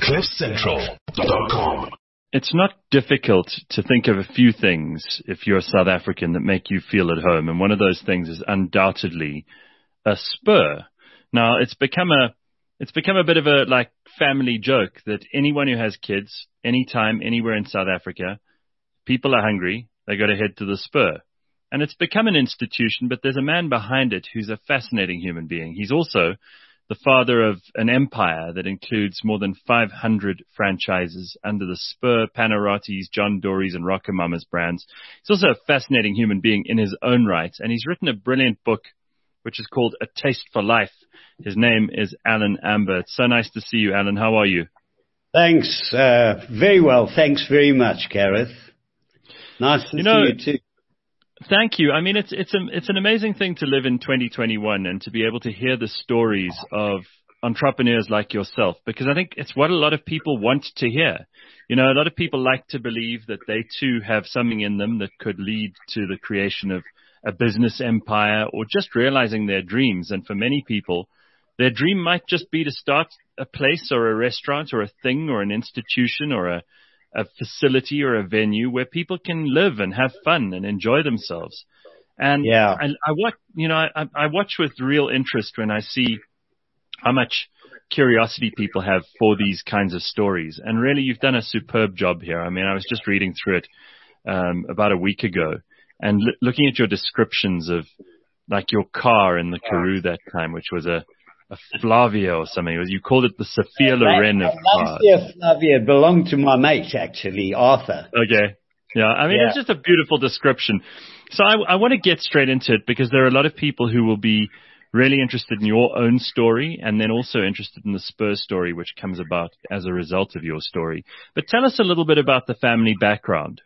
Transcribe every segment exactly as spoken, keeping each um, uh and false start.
cliff central dot com. It's not difficult to think of a few things, if you're a South African, that make you feel at home. And one of those things is undoubtedly a Spur. Now, it's become a it's become a bit of a like family joke that anyone who has kids, anytime, anywhere in South Africa, people are hungry, they got to head to the Spur. And it's become an institution, but there's a man behind it who's a fascinating human being. He's also the father of an empire that includes more than five hundred franchises under the Spur, Panarottis, John Dory's, and RocoMamas brands. He's also a fascinating human being in his own right, and he's written a brilliant book, which is called A Taste for Life. His name is Alan Amber. It's so nice to see you, Alan. How are you? Thanks. Uh, very well. Thanks very much, Gareth. Nice to you know, see you too. Thank you. I mean, it's it's a, it's an amazing thing to live in twenty twenty-one and to be able to hear the stories of entrepreneurs like yourself, because I think it's what a lot of people want to hear. You know, a lot of people like to believe that they too have something in them that could lead to the creation of a business empire or just realizing their dreams. And for many people, their dream might just be to start a place or a restaurant or a thing or an institution or a a facility or a venue where people can live and have fun and enjoy themselves. And yeah. I, I watch, you know, I, I watch with real interest when I see how much curiosity people have for these kinds of stories. And really, you've done a superb job here. I mean, I was just reading through it um, about a week ago and l- looking at your descriptions of like your car in the Karoo that time, which was a A Flavia or something. You called it the Sophia Loren of cars. Lancia Flavia belonged to my mate, actually, Arthur. Okay. Yeah, I mean, yeah. It's just a beautiful description. So I, I want to get straight into it because there are a lot of people who will be really interested in your own story and then also interested in the Spur story, which comes about as a result of your story. But tell us a little bit about the family background.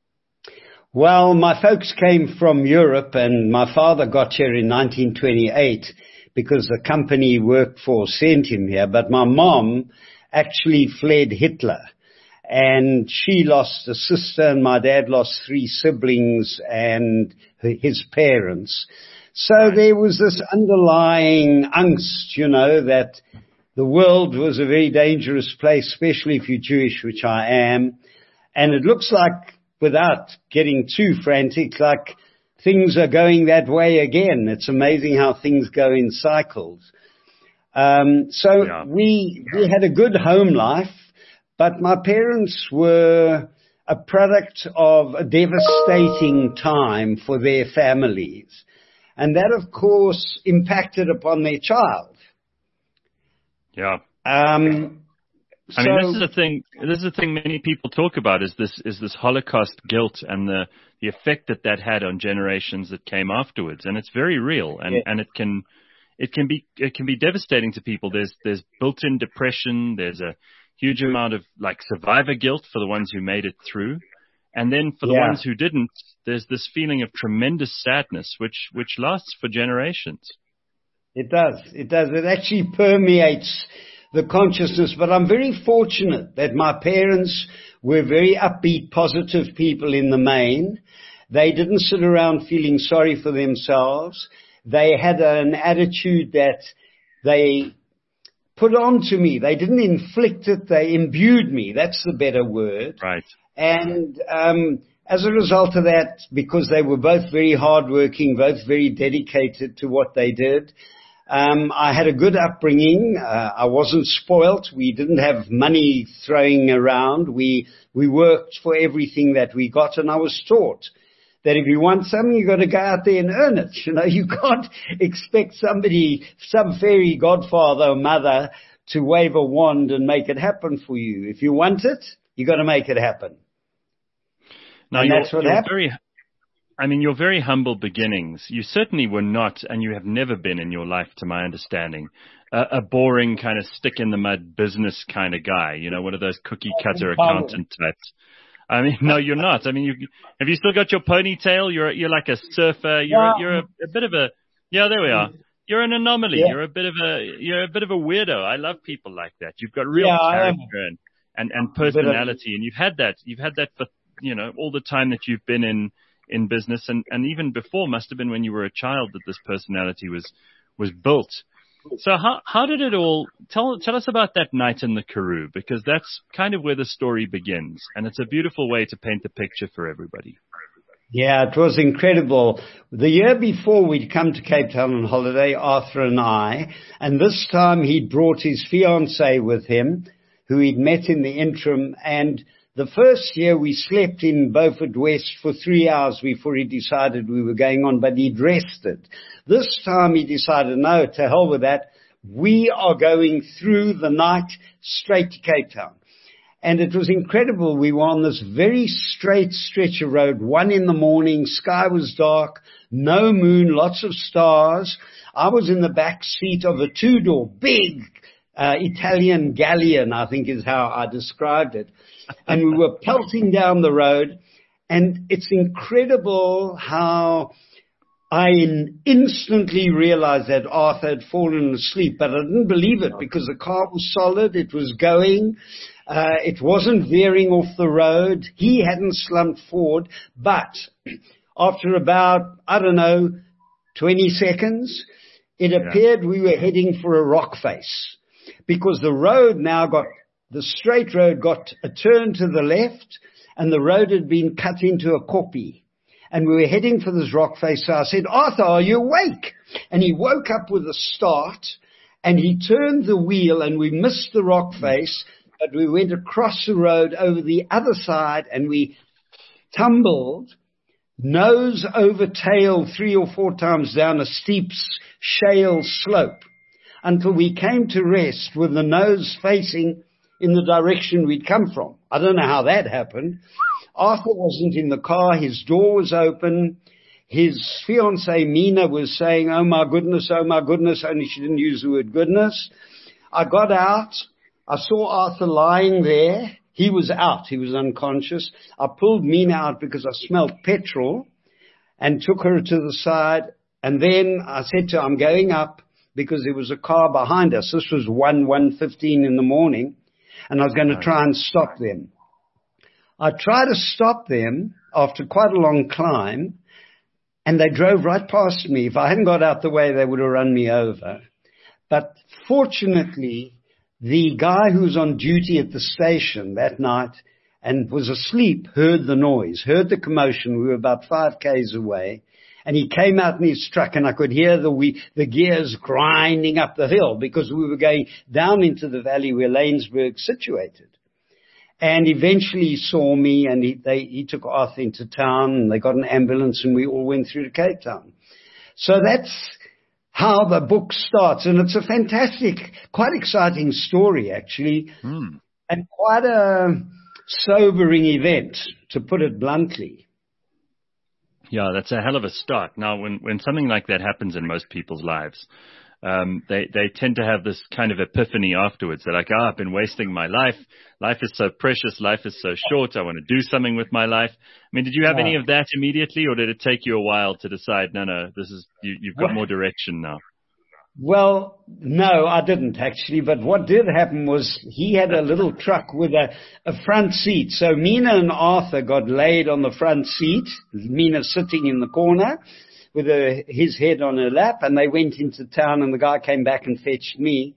Well, my folks came from Europe, and my father got here in nineteen twenty-eight. Because the company he worked for sent him here. But my mom actually fled Hitler. And she lost a sister, and my dad lost three siblings and his parents. So right. There was this underlying angst, you know, that the world was a very dangerous place, especially if you're Jewish, which I am. And it looks like, without getting too frantic, like things are going that way again. It's amazing how things go in cycles. Um, so yeah. we we had a good home life, but my parents were a product of a devastating time for their families. And that, of course, impacted upon their child. Yeah. Um, I so, mean, this is the thing. This is the thing many people talk about is this is this Holocaust guilt and the the effect that that had on generations that came afterwards, and it's very real, and, yeah. and it can it can be it can be devastating to people. There's there's built-in depression. There's a huge amount of like survivor guilt for the ones who made it through, and then for the yeah. ones who didn't, there's this feeling of tremendous sadness, which which lasts for generations. It does. It does. It actually permeates the consciousness, but I'm very fortunate that my parents were very upbeat, positive people in the main. They didn't sit around feeling sorry for themselves. They had an attitude that they put on to me. They didn't inflict it. They imbued me. That's the better word. Right. And um, as a result of that, because they were both very hardworking, both very dedicated to what they did, Um, I had a good upbringing. Uh, I wasn't spoilt. We didn't have money throwing around. We we worked for everything that we got, and I was taught that if you want something, you got to go out there and earn it. You know, you can't expect somebody, some fairy godfather or mother, to wave a wand and make it happen for you. If you want it, you got to make it happen. Now, and you're, that's what you're happened. Very, I mean, your very humble beginnings, you certainly were not, and you have never been in your life, to my understanding, a, a boring kind of stick-in-the-mud business kind of guy, you know, one of those cookie-cutter accountant types. I mean, no, you're not. I mean, you have you still got your ponytail? You're you're like a surfer. You're Yeah. you're a, a bit of a yeah. There we are. You're an anomaly. Yeah. You're a bit of a you're a bit of a weirdo. I love people like that. You've got real Yeah, I am. character and, and and personality, and you've had that. You've had that for you know all the time that you've been in in business, and and even before must have been when you were a child that this personality was was built. So how how did it all, tell tell us about that night in the Karoo, because that's kind of where the story begins, and it's a beautiful way to paint the picture for everybody. Yeah, it was incredible. The year before, we'd come to Cape Town on holiday, Arthur and I, and this time he'd brought his fiancée with him, who he'd met in the interim, and the first year we slept in Beaufort West for three hours before he decided we were going on, but he'd rested. This time he decided, no, to hell with that. We are going through the night straight to Cape Town. And it was incredible. We were on this very straight stretch of road, one in the morning, sky was dark, no moon, lots of stars. I was in the back seat of a two-door, big uh, Italian galleon, I think is how I described it. And we were pelting down the road. And it's incredible how I instantly realized that Arthur had fallen asleep, but I didn't believe it because the car was solid, it was going. Uh, it wasn't veering off the road. He hadn't slumped forward. But after about, I don't know, twenty seconds, it appeared we were heading for a rock face. Because the road now got, the straight road got a turn to the left, and the road had been cut into a kopje. And we were heading for this rock face. So I said, Arthur, are you awake? And he woke up with a start, and he turned the wheel, and we missed the rock face. But we went across the road over the other side and we tumbled nose over tail three or four times down a steep shale slope until we came to rest with the nose facing in the direction we'd come from. I don't know how that happened. Arthur wasn't in the car. His door was open. His fiancée, Mina, was saying, oh, my goodness, oh, my goodness. Only she didn't use the word goodness. I got out. I saw Arthur lying there. He was out. He was unconscious. I pulled Mina out because I smelled petrol and took her to the side. And then I said to her, I'm going up because there was a car behind us. This was one, one fifteen in the morning. And I was going to try and stop them. I tried to stop them after quite a long climb. And they drove right past me. If I hadn't got out the way, they would have run me over. But fortunately, the guy who was on duty at the station that night and was asleep heard the noise, heard the commotion. We were about five k's away. And he came out in his truck and I could hear the we, the gears grinding up the hill because we were going down into the valley where Laingsburg's situated. And eventually he saw me and he, they, he took Arthur into town and they got an ambulance and we all went through to Cape Town. So that's how the book starts. And it's a fantastic, quite exciting story, actually, mm. and quite a sobering event, to put it bluntly. Yeah, that's a hell of a start. Now, when, when something like that happens in most people's lives, um, they, they tend to have this kind of epiphany afterwards. They're like, ah, oh, I've been wasting my life. Life is so precious. Life is so short. I want to do something with my life. I mean, did you have yeah. any of that immediately, or did it take you a while to decide, no, no, this is, you, you've got well, more direction now? Well, no, I didn't actually. But what did happen was he had a little truck with a, a front seat. So Mina and Arthur got laid on the front seat, Mina sitting in the corner with a, his head on her lap, and they went into town and the guy came back and fetched me.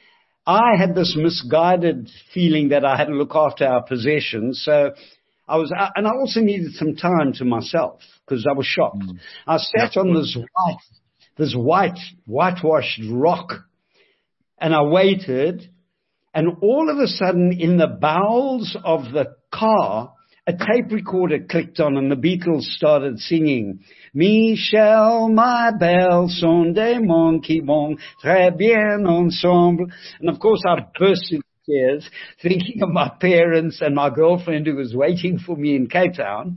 I had this misguided feeling that I had to look after our possessions. So I was, and I also needed some time to myself because I was shocked. Mm. I sat on this white, this white, whitewashed rock and I waited, and all of a sudden in the bowels of the car, a tape recorder clicked on and the Beatles started singing, Michel, ma belle, sont des mondes qui vont très bien ensemble. And of course I burst into tears thinking of my parents and my girlfriend who was waiting for me in Cape Town.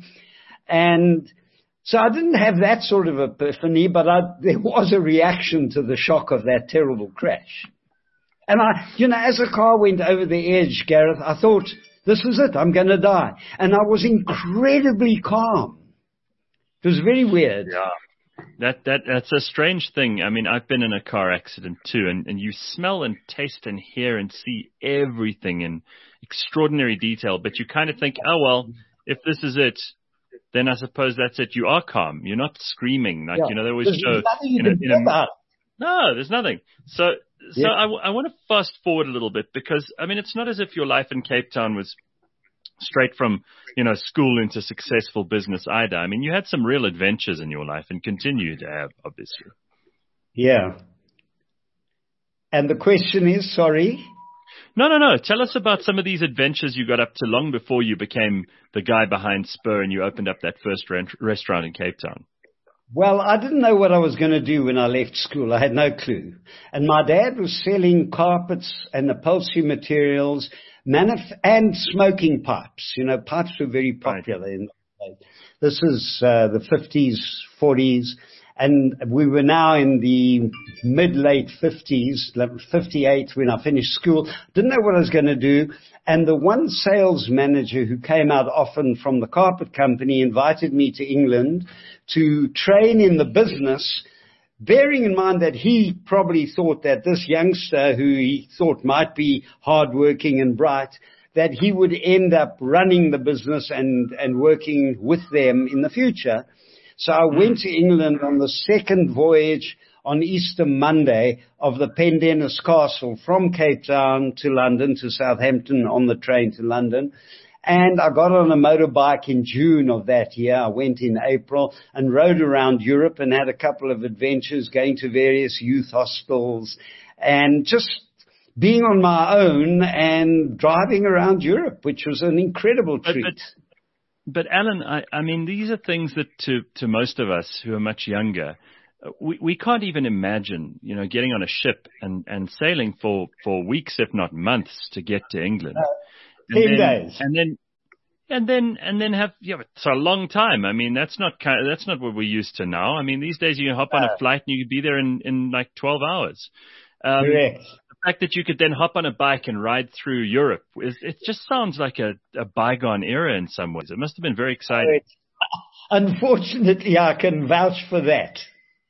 And so I didn't have that sort of epiphany, but I, there was a reaction to the shock of that terrible crash. And I, you know, as the car went over the edge, Gareth, I thought, this is it, I'm going to die. And I was incredibly calm. It was very weird. Yeah. That, that, that's a strange thing. I mean, I've been in a car accident too, and, and you smell and taste and hear and see everything in extraordinary detail, but you kind of think, oh, well, if this is it, then I suppose that's it. You are calm. You're not screaming. Like, yeah. you know, they always There's show nothing you in a, can in do a, about it. No, there's nothing. So, so Yeah. I, w- I want to fast forward a little bit because, I mean, it's not as if your life in Cape Town was straight from, you know, school into successful business either. I mean, you had some real adventures in your life and continue to have, obviously. Yeah. And the question is, sorry? No, no, no. Tell us about some of these adventures you got up to long before you became the guy behind Spur and you opened up that first rent- restaurant in Cape Town. Well, I didn't know what I was going to do when I left school. I had no clue. And my dad was selling carpets and upholstery materials manif- and smoking pipes. You know, pipes were very popular right. in those days. This is uh, the fifties, forties. And we were now in the mid-late fifties, fifty-eight when I finished school. Didn't know what I was going to do. And the one sales manager who came out often from the carpet company invited me to England to train in the business, bearing in mind that he probably thought that this youngster who he thought might be hardworking and bright, that he would end up running the business and, and working with them in the future. So I went to England on the second voyage on Easter Monday of the Pendennis Castle from Cape Town to London, to Southampton on the train to London. And I got on a motorbike in June of that year. I went in April and rode around Europe and had a couple of adventures going to various youth hostels and just being on my own and driving around Europe, which was an incredible treat. But, but, but Alan, I, I mean, these are things that to, to most of us who are much younger, we, we can't even imagine, you know, getting on a ship and, and sailing for, for weeks, if not months, to get to England. Uh, And Ten then, days. And then, and then, and then have, yeah, it's a long time. I mean, that's not kind of, that's not what we're used to now. I mean, these days you can hop on a flight and you could be there in, in like twelve hours. Um, Correct. The fact that you could then hop on a bike and ride through Europe, is, it just sounds like a, a bygone era in some ways. It must have been very exciting. Unfortunately, I can vouch for that.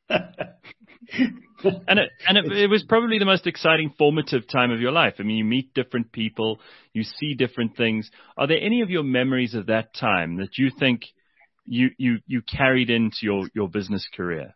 And it and it, it was probably the most exciting formative time of your life. I mean, you meet different people, you see different things. Are there any of your memories of that time that you think you you, you carried into your, your business career?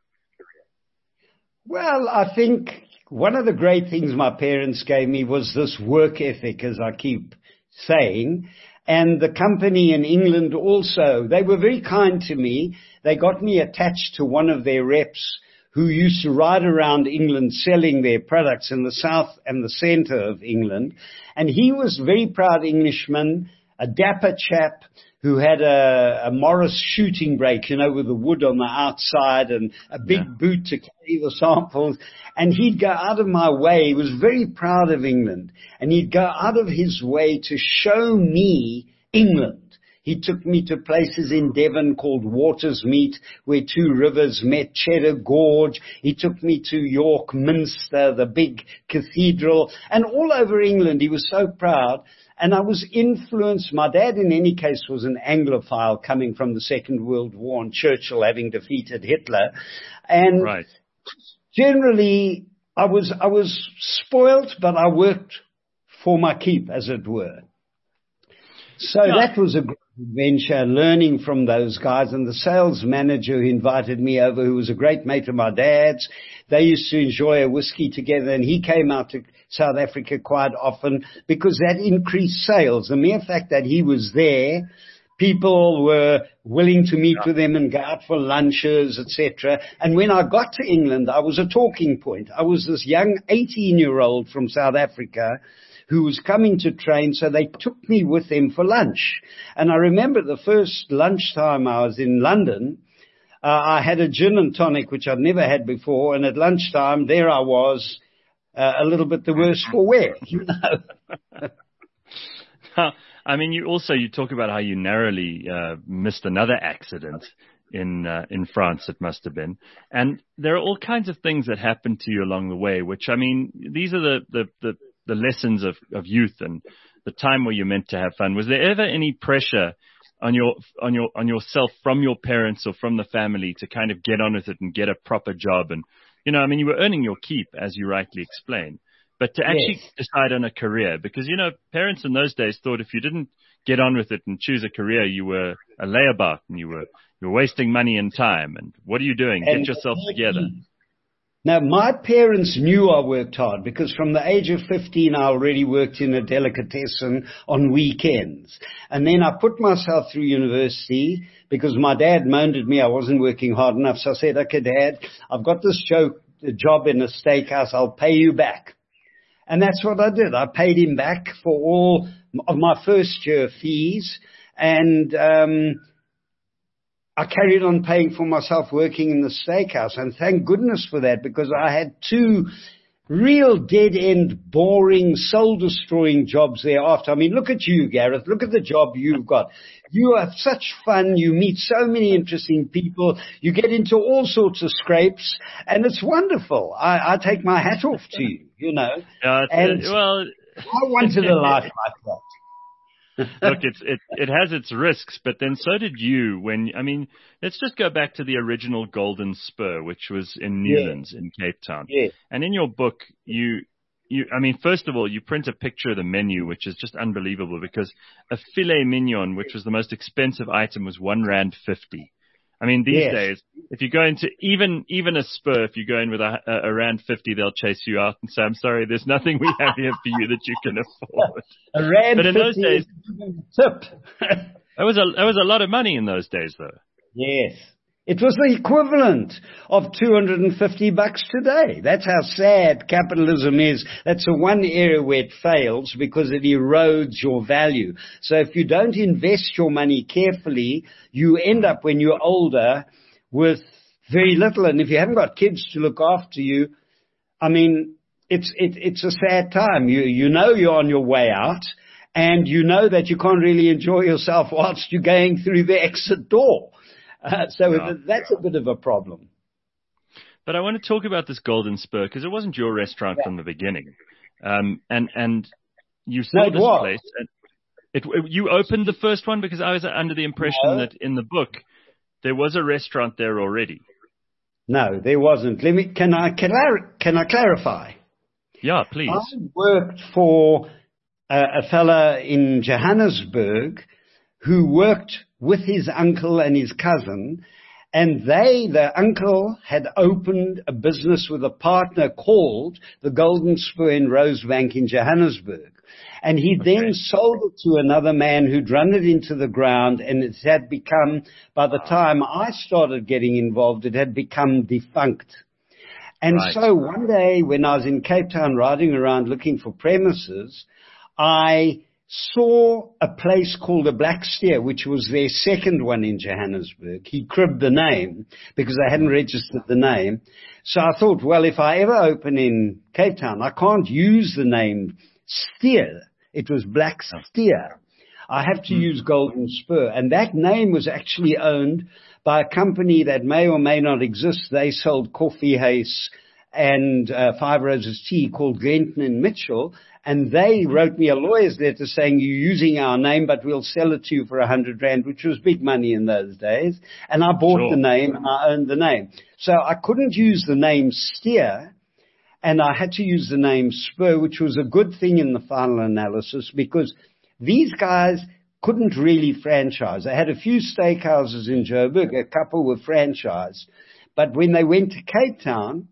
Well, I think one of the great things my parents gave me was this work ethic, as I keep saying. And the company in England also, they were very kind to me. They got me attached to one of their reps who used to ride around England selling their products in the south and the center of England. And he was a very proud Englishman, a dapper chap who had a, a Morris shooting brake, you know, with the wood on the outside and a big yeah. boot to carry the samples. And he'd go out of my way. He was very proud of England. And he'd go out of his way to show me England. He took me to places in Devon called Watersmeet, where two rivers met, Cheddar Gorge. He took me to York Minster, the big cathedral, and all over England. He was so proud. And I was influenced. My dad, in any case, was an Anglophile coming from the Second World War and Churchill having defeated Hitler. And right. generally, I was, I was spoilt, but I worked for my keep, as it were. So yeah. that was a great adventure, learning from those guys. And the sales manager who invited me over, who was a great mate of my dad's, they used to enjoy a whiskey together, and he came out to South Africa quite often because that increased sales. The mere fact that he was there, people were willing to meet yeah. with him and go out for lunches, et cetera. And when I got to England, I was a talking point. I was this young eighteen-year-old from South Africa who was coming to train, so they took me with them for lunch. And I remember the first lunchtime I was in London, uh, I had a gin and tonic, which I'd never had before, and at lunchtime, there I was, uh, a little bit the worse for wear, you know. I mean, you also, you talk about how you narrowly uh, missed another accident in uh, in France, it must have been. And there are all kinds of things that happened to you along the way, which, I mean, these are the, the, the the lessons of, of youth and the time where you're meant to have fun. Was there ever any pressure on your, on your, on yourself from your parents or from the family to kind of get on with it and get a proper job? And, you know, I mean, you were earning your keep, as you rightly explained, but to actually yes. decide on a career, because, you know, parents in those days thought if you didn't get on with it and choose a career, you were a layabout and you were, you were wasting money and time. And what are you doing? And get yourself together. Now, my parents knew I worked hard because from the age of fifteen, I already worked in a delicatessen on weekends. And then I put myself through university because my dad moaned at me I wasn't working hard enough. So I said, okay, Dad, I've got this joke, job in a steakhouse. I'll pay you back. And that's what I did. I paid him back for all of my first year fees. And um I carried on paying for myself working in the steakhouse, and thank goodness for that, because I had two real dead-end, boring, soul-destroying jobs thereafter. I mean, look at you, Gareth. Look at the job you've got. You have such fun. You meet so many interesting people. You get into all sorts of scrapes, and it's wonderful. I, I take my hat off to you, you know. Uh, and well, I wanted a life like that. Look, it's it it has its risks, but then so did you. When I mean, let's just go back to the original Golden Spur, which was in Newlands, yeah, in Cape Town. Yeah. And in your book, you you I mean, first of all, you print a picture of the menu, which is just unbelievable, because a filet mignon, which was the most expensive item, was one rand fifty. I mean, these Yes. days, if you go into even even a Spur, if you go in with a, a, a rand fifty, they'll chase you out and say, "I'm sorry, there's nothing we have here for you that you can afford." A rand but in those fifty days, tip. that was a that was a lot of money in those days, though. Yes. It was the equivalent of two hundred fifty bucks today. That's how sad capitalism is. That's the one area where it fails, because it erodes your value. So if you don't invest your money carefully, you end up when you're older with very little. And if you haven't got kids to look after you, I mean, it's it, it's a sad time. You you know you're on your way out, and you know that you can't really enjoy yourself whilst you're going through the exit door. Uh, so Yeah. that's a bit of a problem. But I want to talk about this Golden Spur, because it wasn't your restaurant Yeah. from the beginning, um, and and you No, saw it this was. place. And it, it, you opened the first one, because I was under the impression No. that in the book there was a restaurant there already. No, there wasn't. Let me. Can I can I can I clarify? Yeah, please. I worked for a, a fella in Johannesburg who worked with his uncle and his cousin, and they, the uncle, had opened a business with a partner called the Golden Spur in Rosebank in Johannesburg. And he Okay. then sold it to another man who'd run it into the ground, and it had become, by the time I started getting involved, it had become defunct. And Right. so one day when I was in Cape Town riding around looking for premises, I saw a place called the Black Steer, which was their second one in Johannesburg. He cribbed the name because I hadn't registered the name. So I thought, well, if I ever open in Cape Town, I can't use the name Steer. It was Black Steer. I have to use Golden Spur. And that name was actually owned by a company that may or may not exist. They sold Coffee House and uh, Five Roses Tea, called Glenton and Mitchell. And they wrote me a lawyer's letter saying, you're using our name, but we'll sell it to you for a hundred rand, which was big money in those days. And I bought Sure. the name and I owned the name. So I couldn't use the name Steer, and I had to use the name Spur, which was a good thing in the final analysis, because these guys couldn't really franchise. They had a few steakhouses in Joburg, a couple were franchised. But when they went to Cape Town,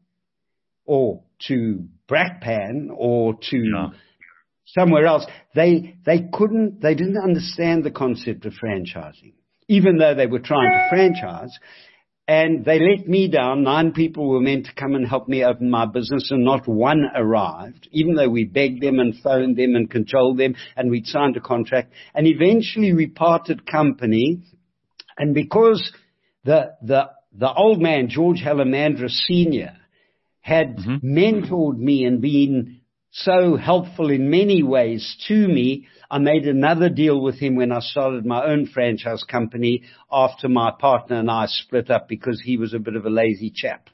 or to Brakpan, or to Yeah. somewhere else, they they couldn't, they didn't understand the concept of franchising, even though they were trying to franchise. And they let me down. Nine people were meant to come and help me open my business, and not one arrived, even though we begged them and phoned them and controlled them, and we'd signed a contract. And eventually we parted company. And because the the the old man, George Halamandra Senior, had Mm-hmm. mentored me and been so helpful in many ways to me, I made another deal with him when I started my own franchise company after my partner and I split up, because he was a bit of a lazy chap.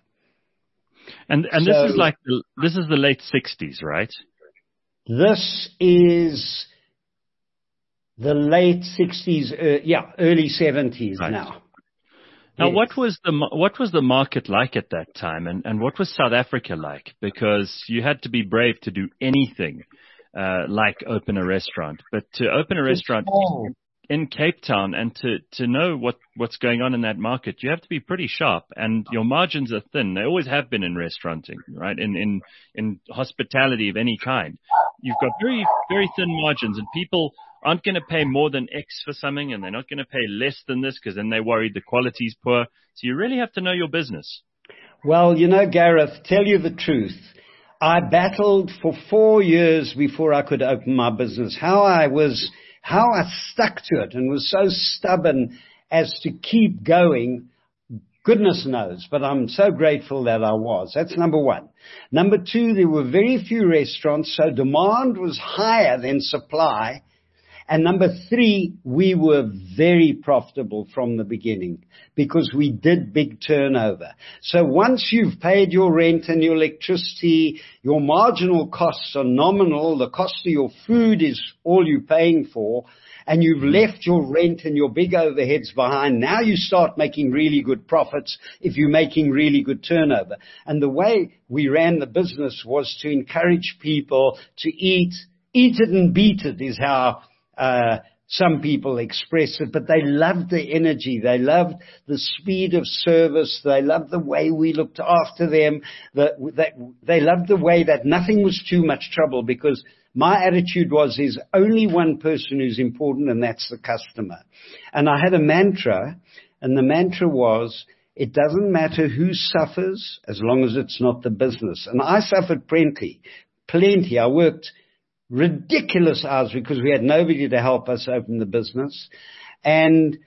And and So- this is like the, this is the late sixties, right? This is the late sixties, uh, yeah, early seventies Right. now. Now, Yes. what was the ma- what was the market like at that time, and, and what was South Africa like? Because you had to be brave to do anything uh, like open a restaurant. But to open a restaurant, Oh. in Cape Town and to, to know what, what's going on in that market, you have to be pretty sharp, and your margins are thin. They always have been in restauranting, right? In, in, in hospitality of any kind. You've got very, very thin margins, and people aren't going to pay more than X for something, and they're not going to pay less than this because then they're worried the quality's poor. So you really have to know your business. Well, you know, Gareth, tell you the truth. I battled for four years before I could open my business. How I was, how I stuck to it and was so stubborn as to keep going, goodness knows, but I'm so grateful that I was. That's number one. Number two, there were very few restaurants, so demand was higher than supply. And number three, we were very profitable from the beginning because we did big turnover. So once you've paid your rent and your electricity, your marginal costs are nominal. The cost of your food is all you're paying for. And you've left your rent and your big overheads behind. Now you start making really good profits if you're making really good turnover. And the way we ran the business was to encourage people to eat, eat it and beat it is how Uh, some people express it, but they loved the energy. They loved the speed of service. They loved the way we looked after them. The, that, they loved the way that nothing was too much trouble, because my attitude was there's only one person who's important, and that's the customer. And I had a mantra, and the mantra was, it doesn't matter who suffers as long as it's not the business. And I suffered plenty, plenty. I worked ridiculous hours because we had nobody to help us open the business. And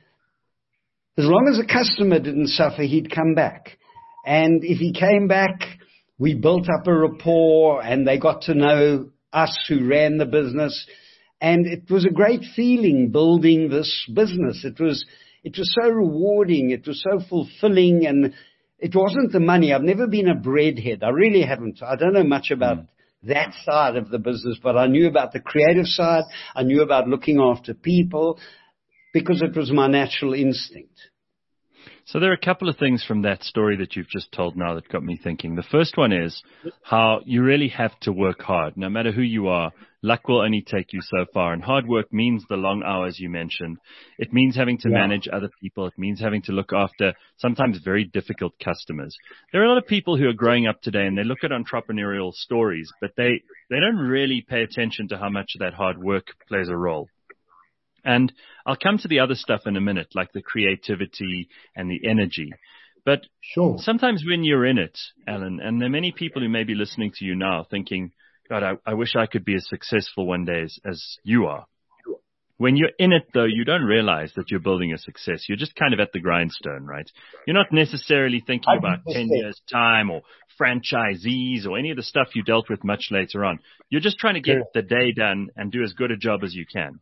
as long as the customer didn't suffer, he'd come back. And if he came back, we built up a rapport, and they got to know us who ran the business. And it was a great feeling building this business. It was, it was so rewarding. It was so fulfilling. And it wasn't the money. I've never been a breadhead. I really haven't. I don't know much about mm. that side of the business, but I knew about the creative side. I knew about looking after people because it was my natural instinct. So there are a couple of things from that story that you've just told now that got me thinking. The first one is how you really have to work hard. No matter who you are, luck will only take you so far. And hard work means the long hours you mentioned. It means having to yeah. manage other people. It means having to look after sometimes very difficult customers. There are a lot of people who are growing up today, and they look at entrepreneurial stories, but they, they don't really pay attention to how much of that hard work plays a role. And I'll come to the other stuff in a minute, like the creativity and the energy. But sure. sometimes when you're in it, Alan, and there are many people who may be listening to you now thinking, God, I, I wish I could be as successful one day as, as you are. When you're in it, though, you don't realize that you're building a success. You're just kind of at the grindstone, right? You're not necessarily thinking about ten years' time or franchisees or any of the stuff you dealt with much later on. You're just trying to get the day done and do as good a job as you can.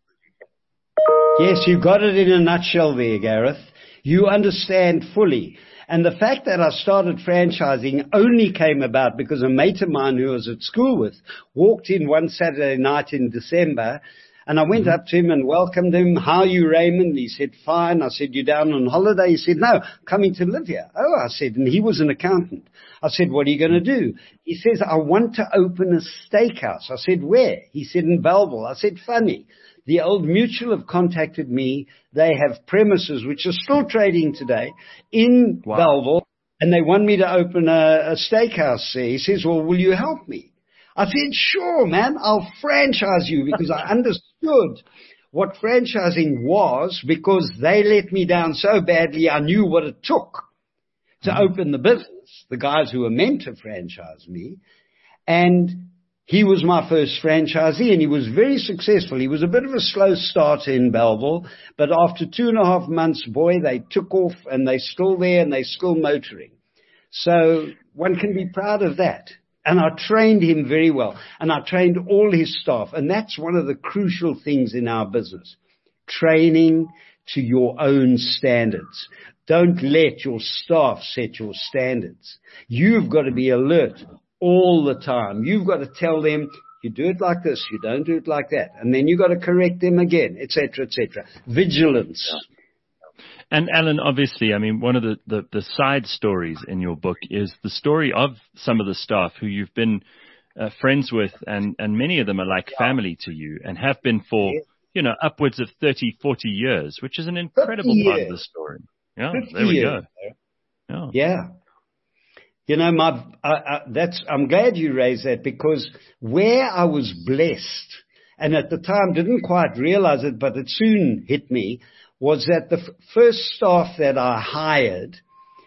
Yes, you got it in a nutshell there, Gareth. You understand fully. And the fact that I started franchising only came about because a mate of mine who I was at school with walked in one Saturday night in December, and I went up to him and welcomed him. How are you, Raymond? He said, fine. I said, you down on holiday? He said, no, coming to live here. Oh, I said, and he was an accountant. I said, what are you going to do? He says, I want to open a steakhouse. I said, where? He said, in Bellville. I said, funny. The Old Mutual have contacted me. They have premises which are still trading today in wow. Bellville, and they want me to open a, a steakhouse there. He says, well, will you help me? I said, sure, man, I'll franchise you, because I understood what franchising was, because they let me down so badly. I knew what it took to mm-hmm. open the business, the guys who were meant to franchise me. And he was my first franchisee, and he was very successful. He was a bit of a slow starter in Bellville, but after two and a half months, boy, they took off, and they're still there, and they're still motoring. So one can be proud of that. And I trained him very well, and I trained all his staff. And that's one of the crucial things in our business, training to your own standards. Don't let your staff set your standards. You've got to be alert all the time. You've got to tell them, you do it like this, you don't do it like that. And then you've got to correct them again, et cetera, et cetera. Vigilance. Yeah. And Alan, obviously, I mean, one of the, the, the side stories in your book is the story of some of the staff who you've been uh, friends with, and, and many of them are like family to you and have been for, you know, upwards of thirty, forty years, which is an incredible part of the story. Yeah, there we years. go. Yeah. Yeah. You know, my, uh, uh, that's, I'm glad you raised that, because where I was blessed, and at the time didn't quite realize it, but it soon hit me, was that the f- first staff that I hired,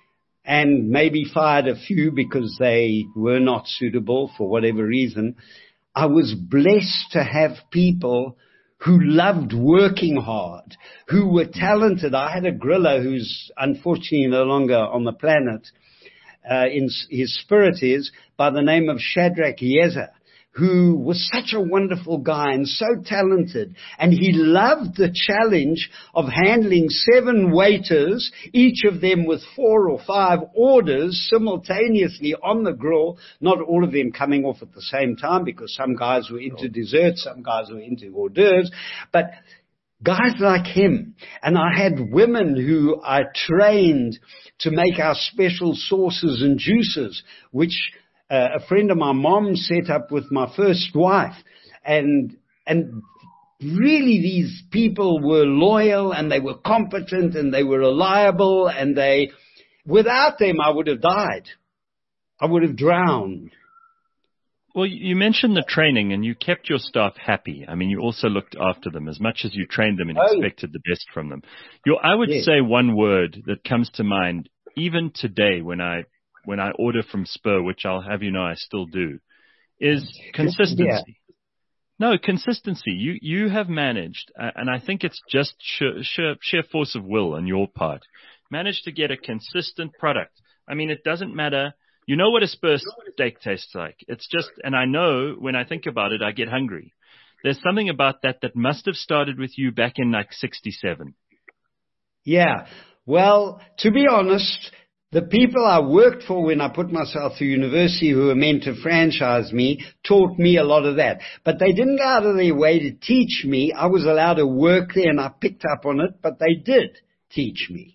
and maybe fired a few because they were not suitable for whatever reason, I was blessed to have people who loved working hard, who were talented. I had a griller who's unfortunately no longer on the planet, uh, in his spirit is, by the name of Shadrach Yezer, who was such a wonderful guy and so talented. And he loved the challenge of handling seven waiters, each of them with four or five orders simultaneously on the grill, not all of them coming off at the same time, because some guys were into desserts, some guys were into hors d'oeuvres, but guys like him. And I had women who I trained to make our special sauces and juices, which Uh, a friend of my mom set up with my first wife. And, and really these people were loyal, and they were competent, and they were reliable, and they, without them, I would have died. I would have drowned. Well, you mentioned the training, and you kept your staff happy. I mean, you also looked after them as much as you trained them and Oh. expected the best from them. Your, I would Yes. say one word that comes to mind, even today when I when I order from Spur, which I'll have you know I still do, is consistency. Yeah. No, consistency. You you have managed, uh, and I think it's just sheer, sheer, sheer force of will on your part, managed to get a consistent product. I mean, it doesn't matter. You know what a Spur steak tastes like. It's just, and I know when I think about it, I get hungry. There's something about that that must have started with you back in like sixty-seven. Yeah. Well, to be honest, the people I worked for when I put myself through university, who were meant to franchise me, taught me a lot of that. But they didn't go out of their way to teach me. I was allowed to work there, and I picked up on it, but they did teach me.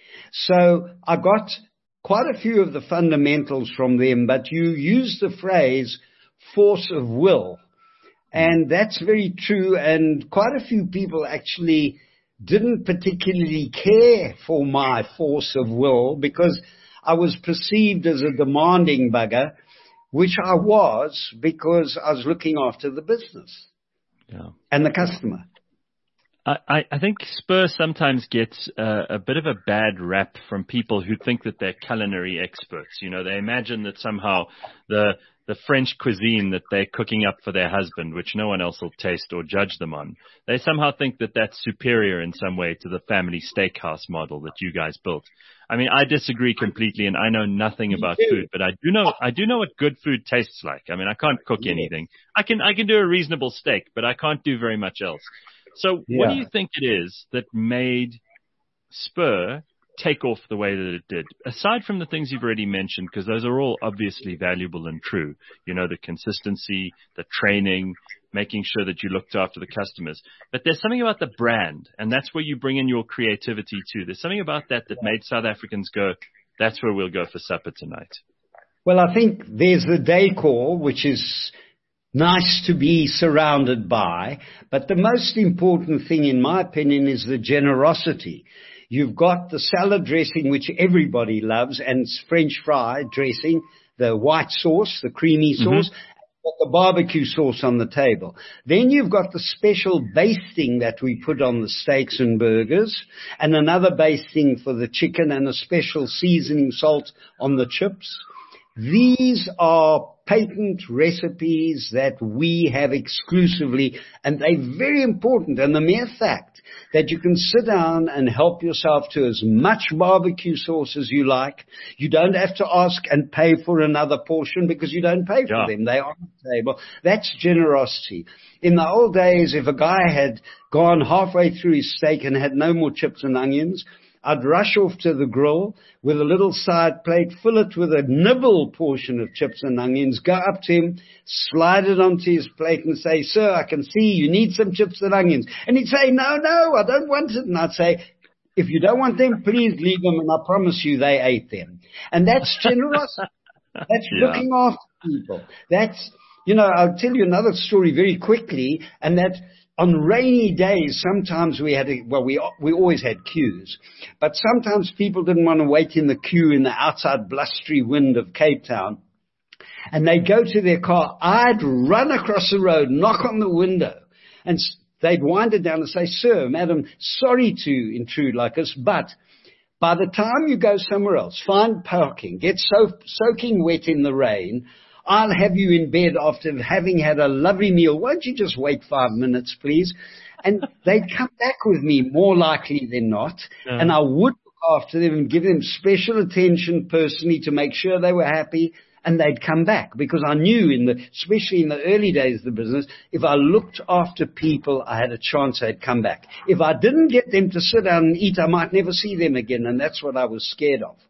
So I got quite a few of the fundamentals from them, but you used the phrase force of will. And that's very true. And quite a few people actually didn't particularly care for my force of will, because I was perceived as a demanding bugger, which I was, because I was looking after the business yeah. and the customer. I, I think Spur sometimes gets uh, a bit of a bad rap from people who think that they're culinary experts. You know, they imagine that somehow the the French cuisine that they're cooking up for their husband, which no one else will taste or judge them on, they somehow think that that's superior in some way to the family steakhouse model that you guys built. I mean, I disagree completely, and I know nothing about food, but I do know I do know what good food tastes like. I mean, I can't cook anything. I can I can do a reasonable steak, but I can't do very much else. So yeah. What do you think it is that made Spur take off the way that it did? Aside from the things you've already mentioned, because those are all obviously valuable and true. You know, the consistency, the training, making sure that you looked after the customers. But there's something about the brand, and that's where you bring in your creativity too. There's something about that that made South Africans go, that's where we'll go for supper tonight. Well, I think there's the decor, which is nice to be surrounded by, but the most important thing, in my opinion, is the generosity. You've got the salad dressing, which everybody loves, and French fry dressing, the white sauce, the creamy sauce, mm-hmm. the barbecue sauce on the table. Then you've got the special basting that we put on the steaks and burgers, and another basting for the chicken, and a special seasoning salt on the chips. These are patent recipes that we have exclusively, and they're very important. And the mere fact that you can sit down and help yourself to as much barbecue sauce as you like, you don't have to ask and pay for another portion because you don't pay for yeah. them. They're on the table. That's generosity. In the old days, if a guy had gone halfway through his steak and had no more chips and onions, I'd rush off to the grill with a little side plate, fill it with a nibble portion of chips and onions, go up to him, slide it onto his plate and say, sir, I can see you need some chips and onions. And he'd say, no, no, I don't want it. And I'd say, if you don't want them, please leave them, and I promise you they ate them. And that's generosity. That's yeah. looking after people. That's, you know, I'll tell you another story very quickly, and that on rainy days, sometimes we had, a, well, we we always had queues, but sometimes people didn't want to wait in the queue in the outside blustery wind of Cape Town, and they'd go to their car. I'd run across the road, knock on the window, and they'd wind it down and say, "Sir, madam, sorry to intrude like this, but by the time you go somewhere else, find parking, get so, soaking wet in the rain, I'll have you in bed after having had a lovely meal. Won't you just wait five minutes, please?" And they'd come back with me more likely than not. Yeah. And I would look after them and give them special attention personally to make sure they were happy. And they'd come back because I knew, in the, especially in the early days of the business, if I looked after people, I had a chance they'd come back. If I didn't get them to sit down and eat, I might never see them again. And that's what I was scared of.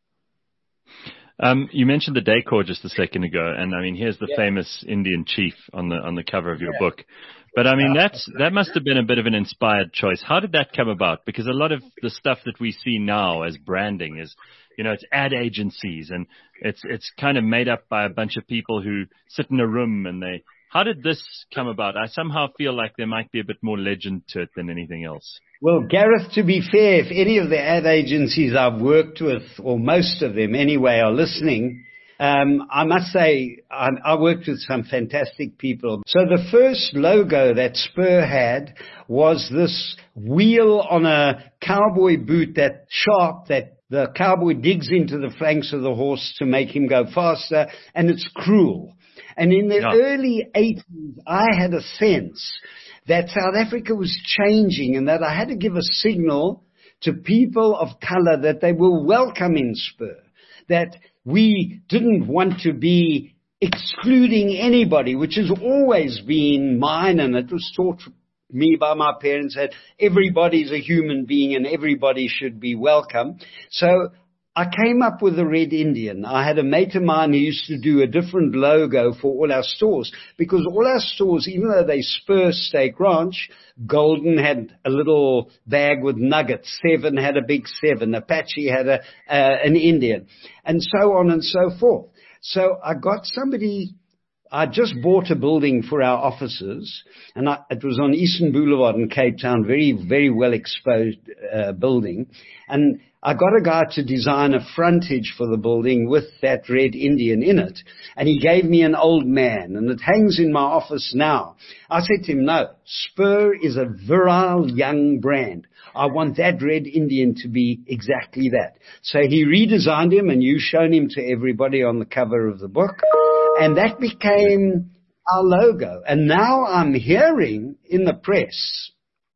Um, you mentioned the decor just a second ago, and I mean, here's the yeah. famous Indian chief on the on the cover of your yeah. book. But I mean, that's that must have been a bit of an inspired choice. How did that come about? Because a lot of the stuff that we see now as branding is, you know, it's ad agencies, and it's it's kind of made up by a bunch of people who sit in a room and they. How did this come about? I somehow feel like there might be a bit more legend to it than anything else. Well, Gareth, to be fair, if any of the ad agencies I've worked with, or most of them anyway, are listening, um, I must say I, I worked with some fantastic people. So the first logo that Spur had was this wheel on a cowboy boot, that sharp, that the cowboy digs into the flanks of the horse to make him go faster, and it's cruel. And in the yeah. early eighties, I had a sense that South Africa was changing and that I had to give a signal to people of color that they were welcome in Spur, that we didn't want to be excluding anybody, which has always been mine, and it was taught me by my parents that everybody's a human being and everybody should be welcome. So I came up with the Red Indian. I had a mate of mine who used to do a different logo for all our stores, because all our stores, even though they Spur Steak Ranch, Golden had a little bag with nuggets, Seven had a big Seven, Apache had a, uh, an Indian, and so on and so forth. So I got somebody, I just bought a building for our offices, and I, it was on Eastern Boulevard in Cape Town, very, very well exposed uh, building, and I got a guy to design a frontage for the building with that Red Indian in it. And he gave me an old man, and it hangs in my office now. I said to him, no, Spur is a virile young brand. I want that Red Indian to be exactly that. So he redesigned him, and you've shown him to everybody on the cover of the book. And that became our logo. And now I'm hearing in the press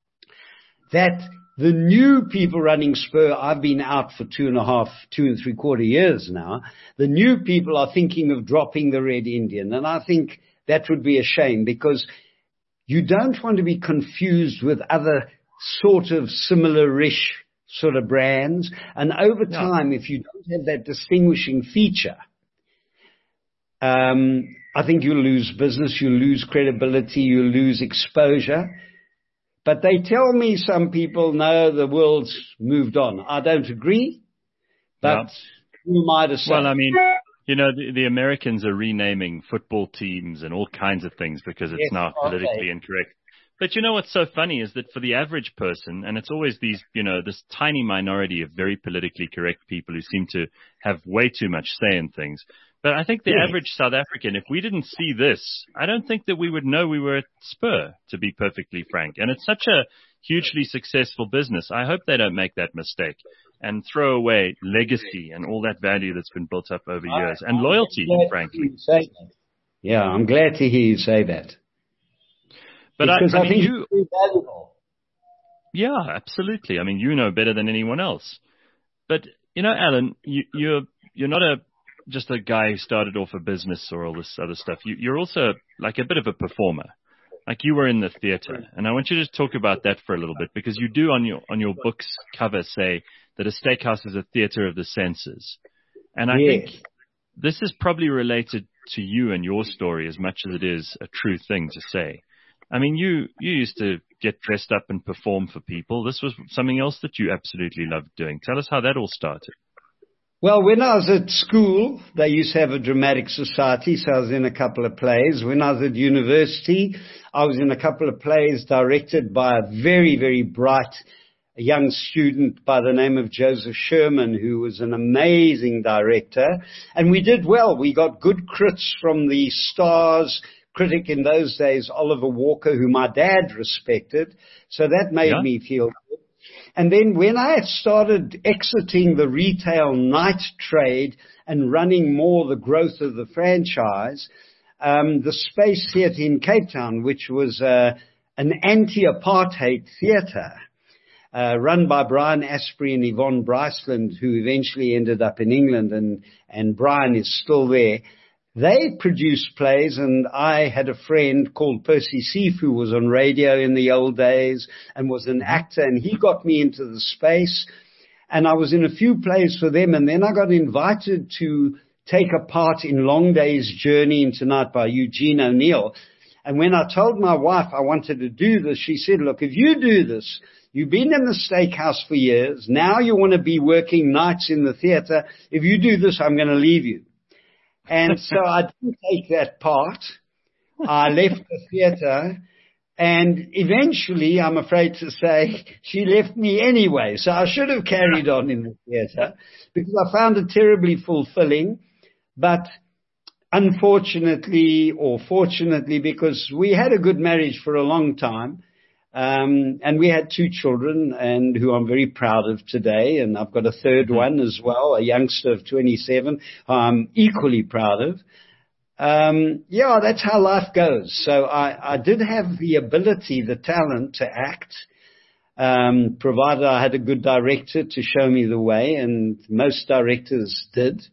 that the new people running Spur, I've been out for two and a half, two and three quarter years now. The new people are thinking of dropping the Red Indian. And I think that would be a shame, because you don't want to be confused with other sort of similar-ish sort of brands. And over time, yeah. if you don't have that distinguishing feature, um, I think you'll lose business, you'll lose credibility, you'll lose exposure. But they tell me, some people, no, the world's moved on. I don't agree, but yeah. who am I to say? Well, I mean, you know, the, the Americans are renaming football teams and all kinds of things because it's yes, now politically okay. incorrect. But you know what's so funny is that for the average person, and it's always these, you know, this tiny minority of very politically correct people who seem to have way too much say in things. But I think the yeah. average South African, if we didn't see this, I don't think that we would know we were at Spur, to be perfectly frank. And it's such a hugely successful business. I hope they don't make that mistake and throw away legacy and all that value that's been built up over years, and loyalty, frankly. Yeah, I'm glad to hear you say that. But because I, I, I mean, think you, it's very valuable. Yeah, absolutely. I mean, you know better than anyone else. But, you know, Alan, you, you're you're not a just a guy who started off a business or all this other stuff. You, you're also like a bit of a performer. Like you were in the theater. And I want you to just talk about that for a little bit, because you do on your on your book's cover say that a steakhouse is a theater of the senses. And I yes. think this is probably related to you and your story as much as it is a true thing to say. I mean, you, you used to get dressed up and perform for people. This was something else that you absolutely loved doing. Tell us how that all started. Well, when I was at school, they used to have a dramatic society, so I was in a couple of plays. When I was at university, I was in a couple of plays directed by a very, very bright young student by the name of Joseph Sherman, who was an amazing director. And we did well. We got good crits from the Stars critic in those days, Oliver Walker, who my dad respected. So that made yeah. me feel good. And then when I had started exiting the retail night trade and running more the growth of the franchise, um, the Space Theatre in Cape Town, which was uh, an anti-apartheid theatre, uh, run by Brian Asprey and Yvonne Bryceland, who eventually ended up in England, and, and Brian is still there. They produced plays, and I had a friend called Percy Seif, who was on radio in the old days and was an actor, and he got me into the space. And I was in a few plays for them, and then I got invited to take a part in Long Day's Journey into Night by Eugene O'Neill. And when I told my wife I wanted to do this, she said, look, if you do this, you've been in the steakhouse for years, now you want to be working nights in the theatre. If you do this, I'm going to leave you. And so I didn't take that part. I left the theatre, and eventually, I'm afraid to say, she left me anyway. So I should have carried on in the theatre because I found it terribly fulfilling. But unfortunately, or fortunately, because we had a good marriage for a long time, Um, and we had two children, and who I'm very proud of today. And I've got a third one as well, a youngster of twenty-seven, who I'm equally proud of. Um, yeah, that's how life goes. So I, I did have the ability, the talent to act, um, provided I had a good director to show me the way, and most directors did.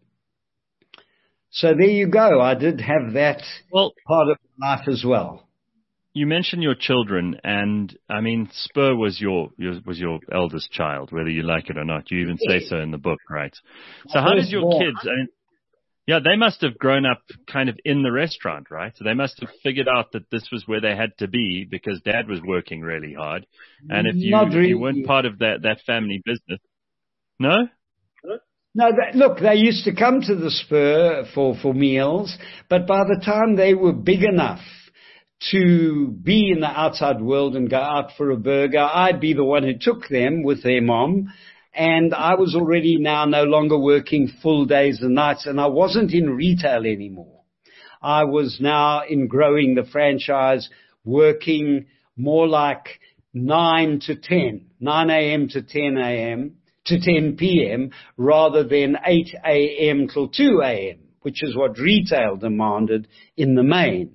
So there you go. I did have that well, part of life as well. You mentioned your children, and I mean, Spur was your, your was your eldest child, whether you like it or not. You even say so in the book, right? So how did your kids? I mean, yeah, they must have grown up kind of in the restaurant, right? So they must have figured out that this was where they had to be because Dad was working really hard, and if you, Not really. if you weren't part of that that family business, no. No, they, look, they used to come to the Spur for for meals, but by the time they were big enough to be in the outside world and go out for a burger, I'd be the one who took them with their mom. And I was already now no longer working full days and nights, and I wasn't in retail anymore. I was now in growing the franchise, working more like nine to ten, nine a.m. to ten a.m. to ten p.m. rather than eight a.m. till two a.m., which is what retail demanded in the main.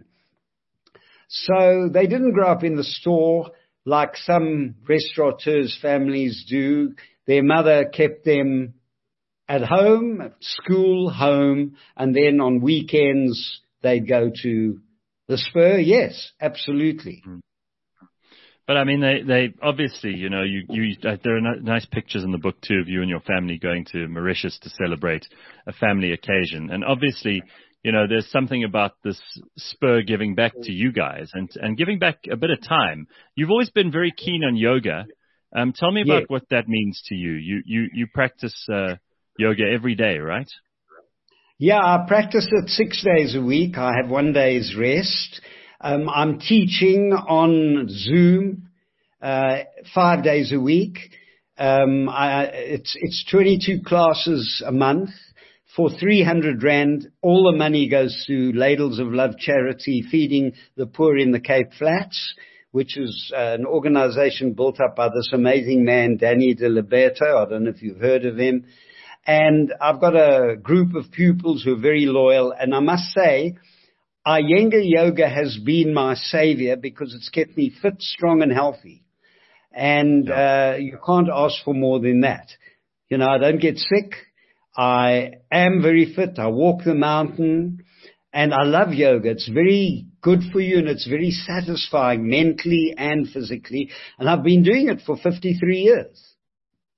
So they didn't grow up in the store like some restaurateurs' families do. Their mother kept them at home, school, home, and then on weekends they'd go to the Spur. Yes, absolutely. But I mean, they, they obviously, you know, you, you, uh, there are nice pictures in the book too of you and your family going to Mauritius to celebrate a family occasion. And obviously, you know, there's something about this Spur giving back to you guys and, and giving back a bit of time. You've always been very keen on yoga. Um, tell me about yeah. what that means to you. You, you, you practice, uh, yoga every day, right? Yeah, I practice it six days a week. I have one day's rest. Um, I'm teaching on Zoom, uh, five days a week. Um, I, it's, it's twenty-two classes a month. For three hundred rand, all the money goes to Ladles of Love charity, feeding the poor in the Cape Flats, which is uh, an organization built up by this amazing man, Danny De Liberto. I don't know if you've heard of him. And I've got a group of pupils who are very loyal. And I must say, Iyengar Yoga has been my savior because it's kept me fit, strong, and healthy. And uh, you can't ask for more than that. You know, I don't get sick. I am very fit. I walk the mountain, and I love yoga. It's very good for you, and it's very satisfying mentally and physically. And I've been doing it for fifty-three years.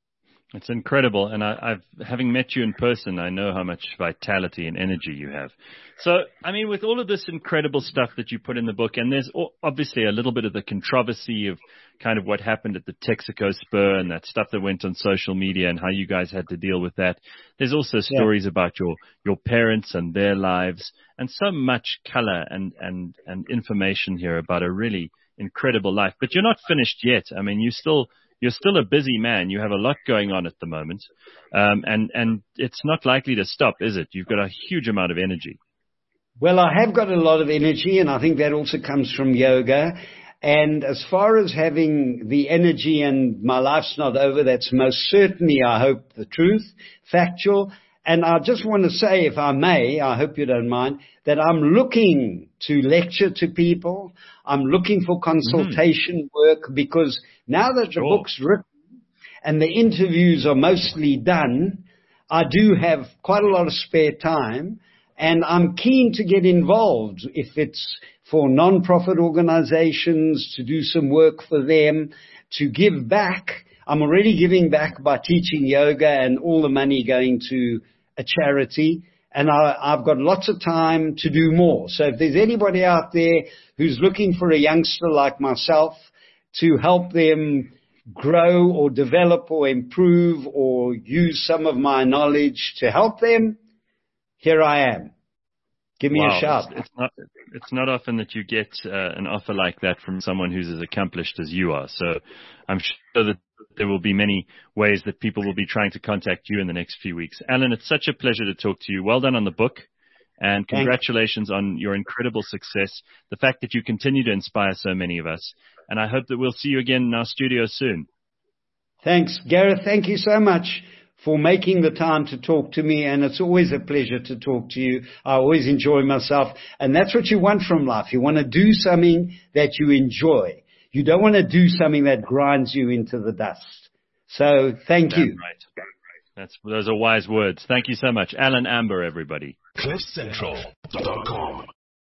It's incredible, and I, I've having met you in person, I know how much vitality and energy you have. So, I mean, with all of this incredible stuff that you put in the book, and there's obviously a little bit of the controversy of kind of what happened at the Texaco Spur and that stuff that went on social media and how you guys had to deal with that. There's also stories yeah. about your your parents and their lives, and so much color and and and information here about a really incredible life. But you're not finished yet. I mean, you still. You're still a busy man. You have a lot going on at the moment. Um, and, and it's not likely to stop, is it? You've got a huge amount of energy. Well, I have got a lot of energy, and I think that also comes from yoga. And as far as having the energy and my life's not over, that's most certainly, I hope, the truth, factual. And I just want to say, if I may, I hope you don't mind, that I'm looking to lecture to people. I'm looking for consultation mm. work, because now that sure. the book's written and the interviews are mostly done, I do have quite a lot of spare time, and I'm keen to get involved. If it's for non-profit organizations, to do some work for them, to give back. I'm already giving back by teaching yoga, and all the money going to a charity, and I, I've got lots of time to do more. So if there's anybody out there who's looking for a youngster like myself to help them grow or develop or improve or use some of my knowledge to help them, here I am. Give me wow, a shout. It's, it's not it's not often that you get uh, an offer like that from someone who's as accomplished as you are. So I'm sure that there will be many ways that people will be trying to contact you in the next few weeks. Alan, it's such a pleasure to talk to you. Well done on the book, and congratulations on your incredible success, the fact that you continue to inspire so many of us. And I hope that we'll see you again in our studio soon. Thanks, Gareth. Thank you so much for making the time to talk to me, and it's always a pleasure to talk to you. I always enjoy myself, and that's what you want from life. You want to do something that you enjoy. You don't want to do something that grinds you into the dust. So thank That's you. Right. That's, those are wise words. Thank you so much. Alan Amber, everybody. cliff central dot com